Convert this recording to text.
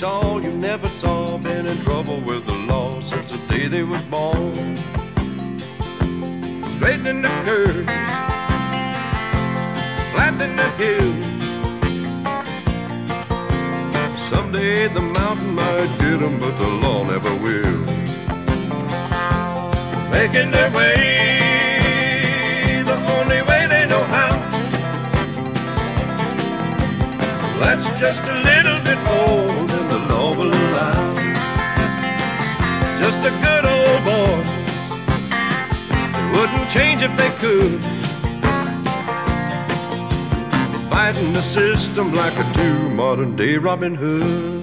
tall, you never saw, been in trouble with the law since the day they was born. Straightening the curves, flattening the hills. Someday the mountain might get them, but the law never will. Making their way the only way they know how. That's just a little bit more than the law will allow. Just a good old boy, they wouldn't change if they could. Fighting the system like a true modern day Robin Hood.